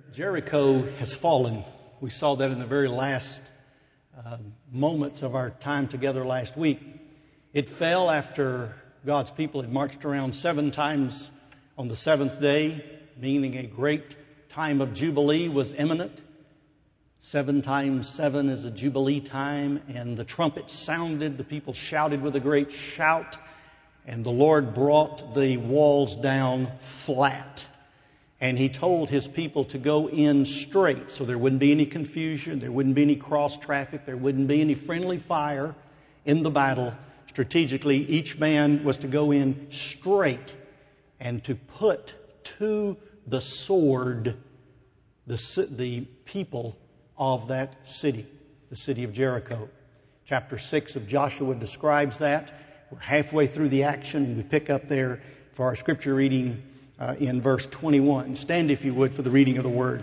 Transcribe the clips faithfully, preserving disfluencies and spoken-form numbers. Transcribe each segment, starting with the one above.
Jericho has fallen. We saw that in the very last uh, moments of our time together last week. It fell after God's people had marched around seven times on the seventh day, meaning a great time of Jubilee was imminent. Seven times seven is a Jubilee time, and the trumpet sounded, the people shouted with a great shout, and the Lord brought the walls down flat. And He told His people to go in straight, so there wouldn't be any confusion, there wouldn't be any cross traffic, there wouldn't be any friendly fire in the battle. Strategically, each man was to go in straight and to put to the sword the, the people of that city, the city of Jericho. Chapter six of Joshua describes that. We're halfway through the action, and we pick up there for our scripture reading uh, in verse twenty-one. Stand, if you would, for the reading of the Word.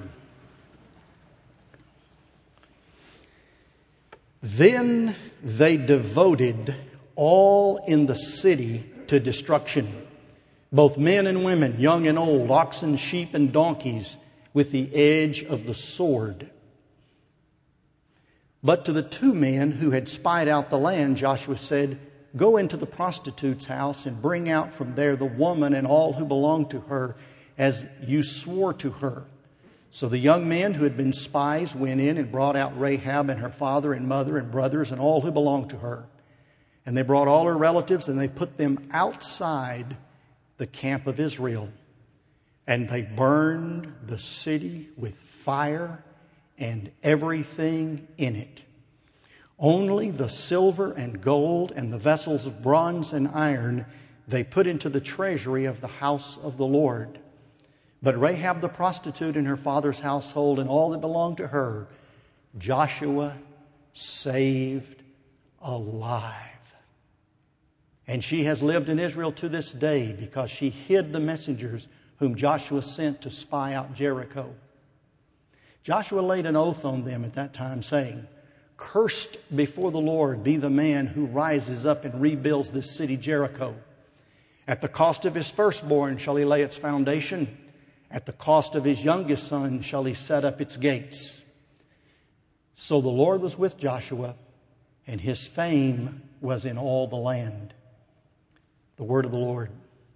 Then they devoted all in the city to destruction, both men and women, young and old, oxen, sheep, and donkeys, with the edge of the sword. But to the two men who had spied out the land, Joshua said, "Go into the prostitute's house and bring out from there the woman and all who belong to her, as you swore to her." So the young men who had been spies went in and brought out Rahab and her father and mother and brothers and all who belonged to her. And they brought all her relatives, and they put them outside the camp of Israel. And they burned the city with fire and everything in it. Only the silver and gold and the vessels of bronze and iron they put into the treasury of the house of the Lord. But Rahab the prostitute and her father's household and all that belonged to her, Joshua saved alive. And she has lived in Israel to this day because she hid the messengers whom Joshua sent to spy out Jericho. Joshua laid an oath on them at that time, saying, "Cursed before the Lord be the man who rises up and rebuilds this city Jericho. At the cost of his firstborn shall he lay its foundation. At the cost of his youngest son shall he set up its gates." So the Lord was with Joshua, and his fame was in all the land. The word of the Lord.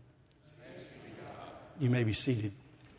You may be seated.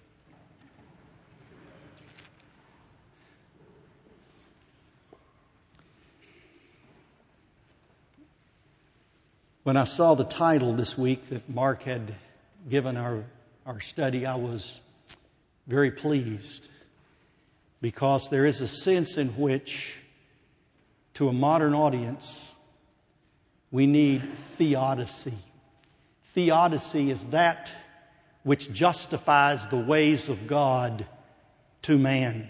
When I saw the title this week that Mark had given our, our study, I was very pleased, because there is a sense in which, to a modern audience, we need theodicy. Theodicy is that which justifies the ways of God to man.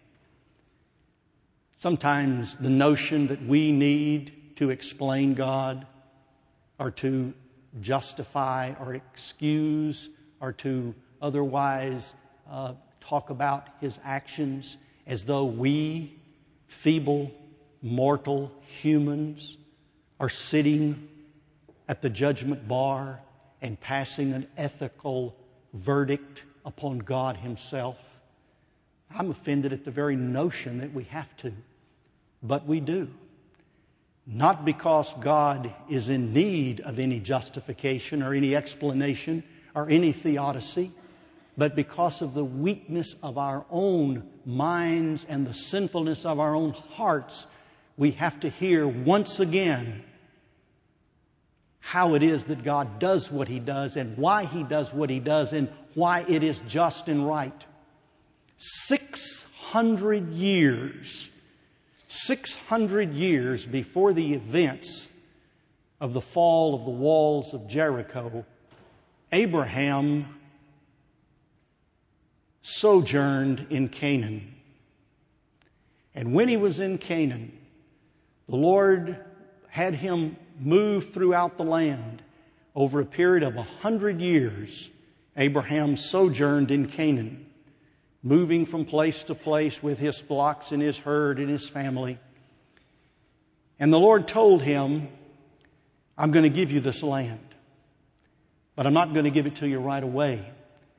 Sometimes the notion that we need to explain God, or to justify or excuse, or to otherwise uh, talk about His actions as though we, feeble, mortal humans, are sitting at the judgment bar and passing an ethical verdict upon God Himself. I'm offended at the very notion that we have to, but we do. Not because God is in need of any justification or any explanation or any theodicy, but because of the weakness of our own minds and the sinfulness of our own hearts, we have to hear once again how it is that God does what He does, and why He does what He does, and why it is just and right. Six hundred years Six hundred years before the events of the fall of the walls of Jericho, Abraham sojourned in Canaan. And when he was in Canaan, the Lord had him move throughout the land. Over a period of a hundred years, Abraham sojourned in Canaan, moving from place to place with his flocks and his herd and his family. And the Lord told him, "I'm going to give you this land, but I'm not going to give it to you right away.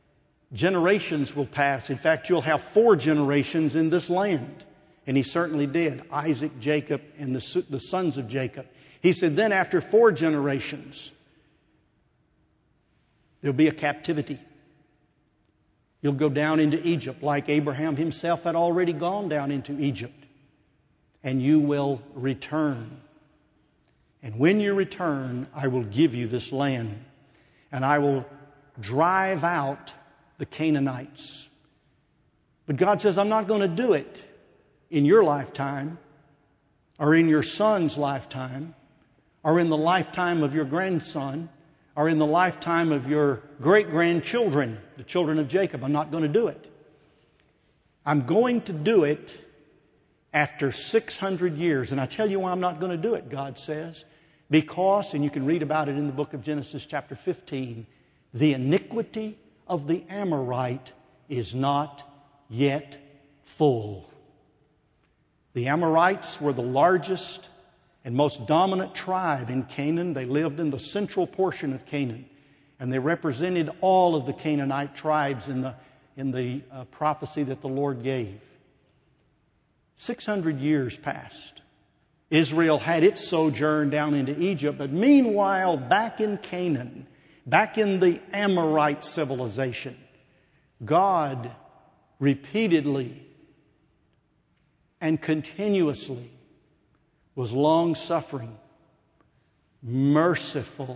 Generations will pass. In fact, you'll have four generations in this land. And he certainly did. Isaac, Jacob, and the, the sons of Jacob. He said, then after four generations, there'll be a captivity. You'll go down into Egypt like Abraham himself had already gone down into Egypt. And you will return. And when you return, I will give you this land. And I will drive out the Canaanites. But God says, I'm not going to do it in your lifetime, or in your son's lifetime, or in the lifetime of your grandson, or in the lifetime of your great-grandchildren, the children of Jacob. I'm not going to do it. I'm going to do it after six hundred years. And I tell you why I'm not going to do it, God says. Because, and you can read about it in the book of Genesis chapter fifteen, the iniquity of the Amorite is not yet full. The Amorites were the largest and most dominant tribe in Canaan. They lived in the central portion of Canaan. And they represented all of the Canaanite tribes in the, in the uh, prophecy that the Lord gave. six hundred years passed. Israel had its sojourn down into Egypt. But meanwhile, back in Canaan, back in the Amorite civilization, God repeatedly and continuously was long-suffering, merciful,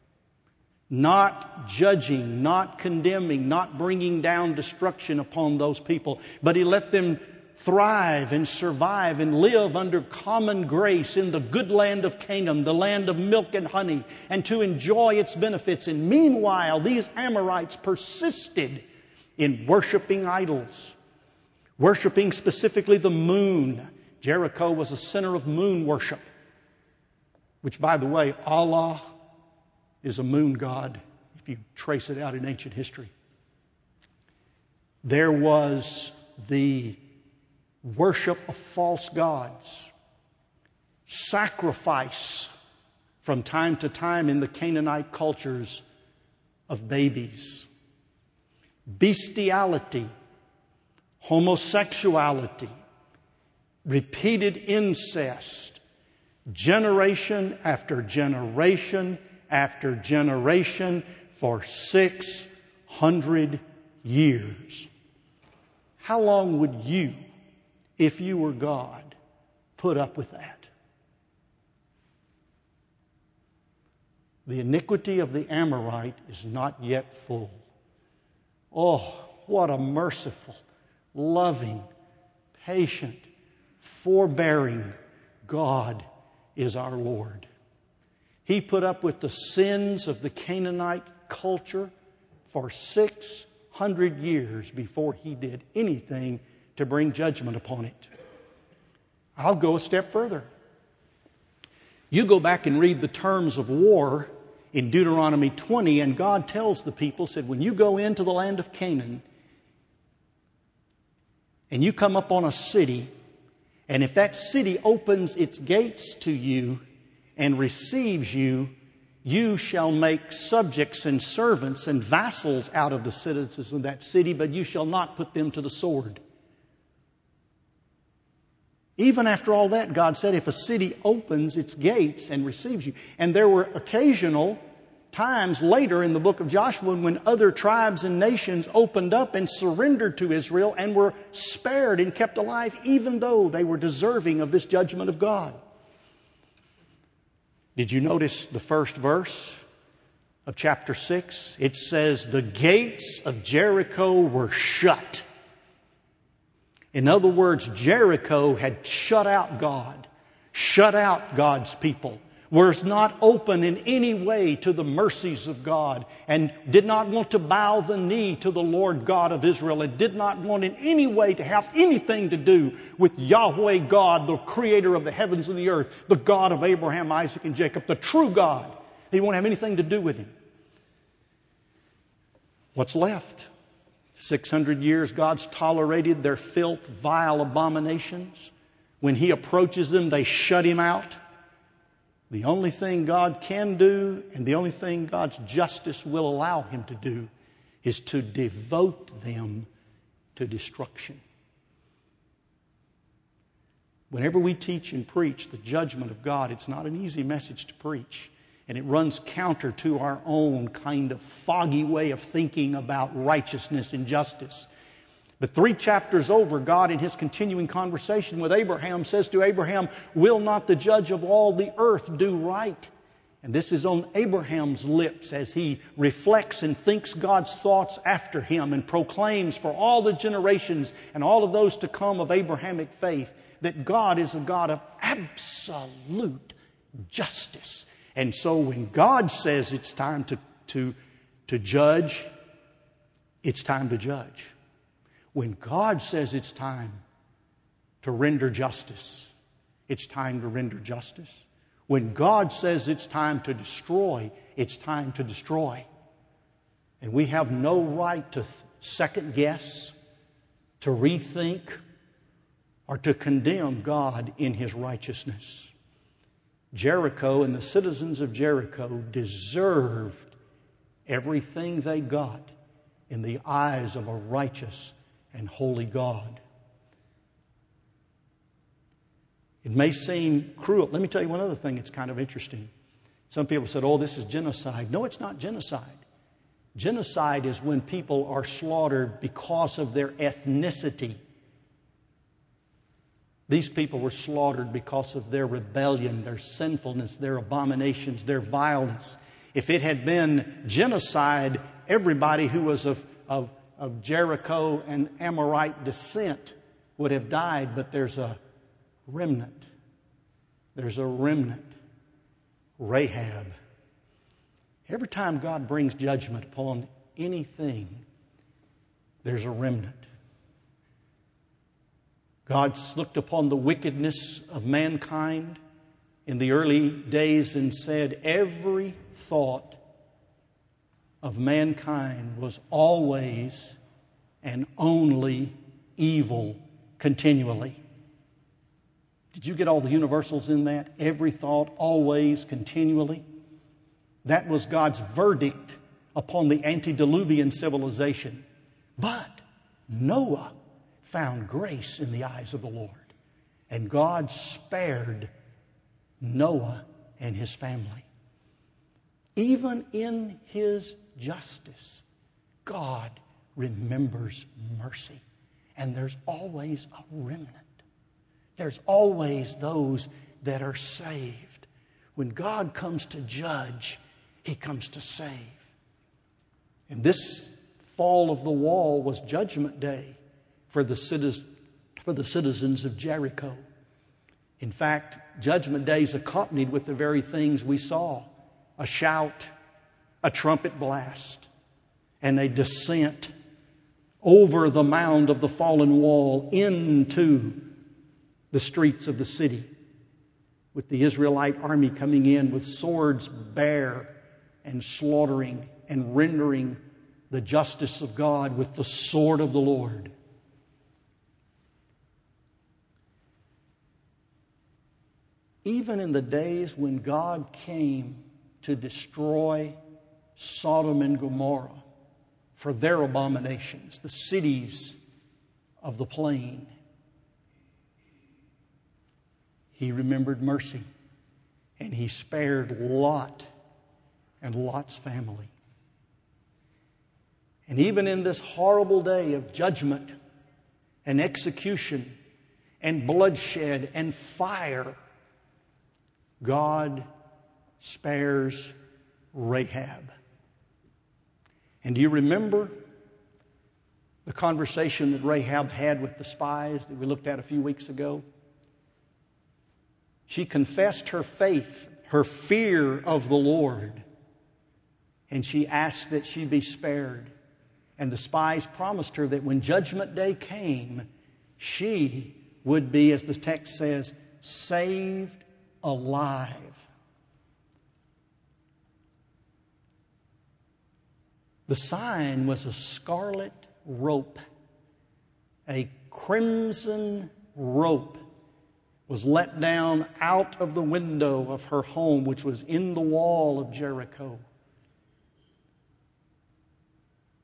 not judging, not condemning, not bringing down destruction upon those people. But He let them thrive and survive and live under common grace in the good land of Canaan, the land of milk and honey, and to enjoy its benefits. And meanwhile, these Amorites persisted in worshiping idols, worshiping specifically the moon. Jericho was a center of moon worship, which, by the way, Allah is a moon god, if you trace it out in ancient history. There was the worship of false gods, sacrifice from time to time in the Canaanite cultures of babies, bestiality, homosexuality, repeated incest, generation after generation after generation for six hundred years. How long would you, if you were God, put up with that? The iniquity of the Amorite is not yet full. Oh, what a merciful, loving, patient, forbearing God is our Lord. He put up with the sins of the Canaanite culture for six hundred years before He did anything to bring judgment upon it. I'll go a step further. You go back and read the terms of war in Deuteronomy twenty, and God tells the people, said, when you go into the land of Canaan and you come up on a city, and if that city opens its gates to you and receives you, you shall make subjects and servants and vassals out of the citizens of that city, but you shall not put them to the sword. Even after all that, God said, if a city opens its gates and receives you. And there were occasional times later in the book of Joshua when other tribes and nations opened up and surrendered to Israel and were spared and kept alive, even though they were deserving of this judgment of God. Did you notice the first verse of chapter six? It says, the gates of Jericho were shut. In other words, Jericho had shut out God, shut out God's people, was not open in any way to the mercies of God, and did not want to bow the knee to the Lord God of Israel, and did not want in any way to have anything to do with Yahweh God, the creator of the heavens and the earth, the God of Abraham, Isaac, and Jacob, the true God. He won't have anything to do with Him. What's left? six hundred years God's tolerated their filth, vile abominations. When He approaches them, they shut Him out. The only thing God can do, and the only thing God's justice will allow Him to do, is to devote them to destruction. Whenever we teach and preach the judgment of God, it's not an easy message to preach. And it runs counter to our own kind of foggy way of thinking about righteousness and justice. But three chapters over, God in His continuing conversation with Abraham says to Abraham, "Will not the judge of all the earth do right?" And this is on Abraham's lips as he reflects and thinks God's thoughts after him and proclaims for all the generations and all of those to come of Abrahamic faith that God is a God of absolute justice. And so when God says it's time to, to, to judge, it's time to judge. When God says it's time to render justice, it's time to render justice. When God says it's time to destroy, it's time to destroy. And we have no right to second guess, to rethink, or to condemn God in His righteousness. Jericho and the citizens of Jericho deserved everything they got in the eyes of a righteous and holy God. It may seem cruel. Let me tell you one other thing that's kind of interesting. Some people said, oh, this is genocide. No, it's not genocide. Genocide is when people are slaughtered because of their ethnicity. These people were slaughtered because of their rebellion, their sinfulness, their abominations, their vileness. If it had been genocide, everybody who was of, of, of Jericho and Amorite descent would have died, but there's a remnant. There's a remnant. Rahab. Every time God brings judgment upon anything, there's a remnant. God looked upon the wickedness of mankind in the early days and said every thought of mankind was always and only evil continually. Did you get all the universals in that? Every thought, always, continually. That was God's verdict upon the antediluvian civilization. But Noah found grace in the eyes of the Lord. And God spared Noah and his family. Even in His justice, God remembers mercy. And there's always a remnant. There's always those that are saved. When God comes to judge, He comes to save. And this fall of the wall was Judgment Day for the citizens, for the citizens of Jericho. In fact, Judgment Day is accompanied with the very things we saw. A shout, a trumpet blast, and a descent over the mound of the fallen wall into the streets of the city, with the Israelite army coming in with swords bare and slaughtering and rendering the justice of God with the sword of the Lord. Even in the days when God came to destroy Sodom and Gomorrah for their abominations, the cities of the plain, He remembered mercy, and He spared Lot and Lot's family. And even in this horrible day of judgment and execution and bloodshed and fire, God spares Rahab. And do you remember the conversation that Rahab had with the spies that we looked at a few weeks ago? She confessed her faith, her fear of the Lord, and she asked that she be spared. And the spies promised her that when Judgment Day came, she would be, as the text says, saved alive. The sign was a scarlet rope, a crimson rope was let down out of the window of her home, which was in the wall of Jericho.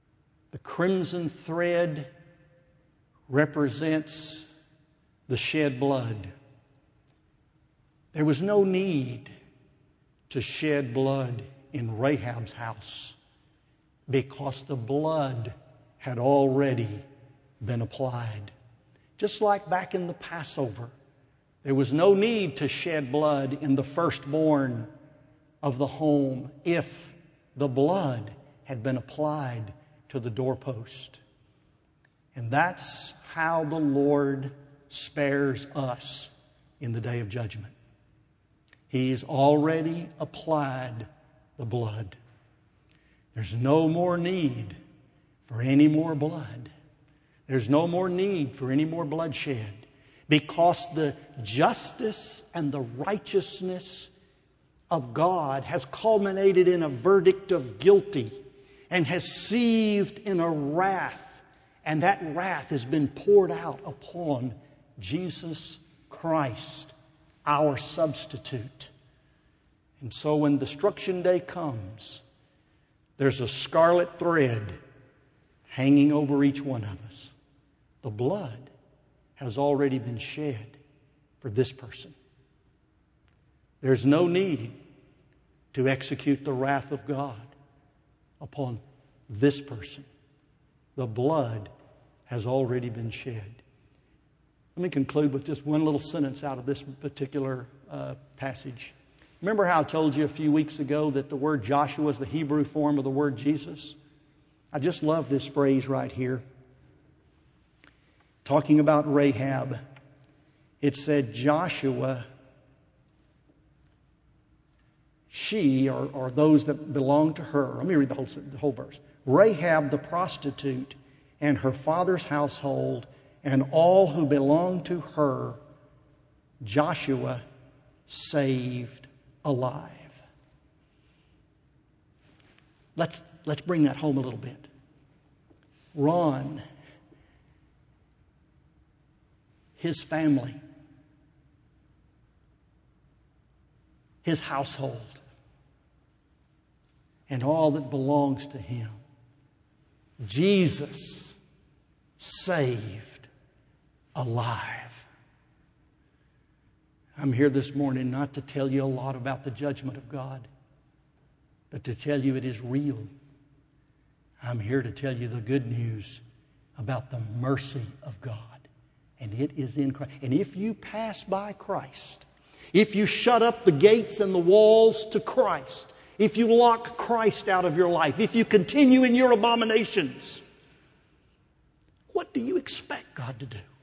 The crimson thread represents the shed blood. There was no need to shed blood in Rahab's house because the blood had already been applied. Just like back in the Passover, there was no need to shed blood in the firstborn of the home if the blood had been applied to the doorpost. And that's how the Lord spares us in the day of judgment. He's already applied the blood. There's no more need for any more blood. There's no more need for any more bloodshed, because the justice and the righteousness of God has culminated in a verdict of guilty and has seethed in a wrath. And that wrath has been poured out upon Jesus Christ, our substitute. And so when destruction day comes, there's a scarlet thread hanging over each one of us. The blood has already been shed for this person. There's no need to execute the wrath of God upon this person. The blood has already been shed. Let me conclude with just one little sentence out of this particular uh, passage. Remember how I told you a few weeks ago that the word Joshua is the Hebrew form of the word Jesus? I just love this phrase right here. Talking about Rahab, it said Joshua, she, or, or those that belong to her. Let me read the whole, the whole verse. Rahab the prostitute and her father's household and all who belonged to her, Joshua saved alive. Let's, let's bring that home a little bit. Ron, his family, his household, and all that belongs to him, Jesus saved alive. I'm here this morning not to tell you a lot about the judgment of God, but to tell you it is real. I'm here to tell you the good news about the mercy of God. And it is in Christ. And if you pass by Christ, if you shut up the gates and the walls to Christ, if you lock Christ out of your life, if you continue in your abominations, what do you expect God to do?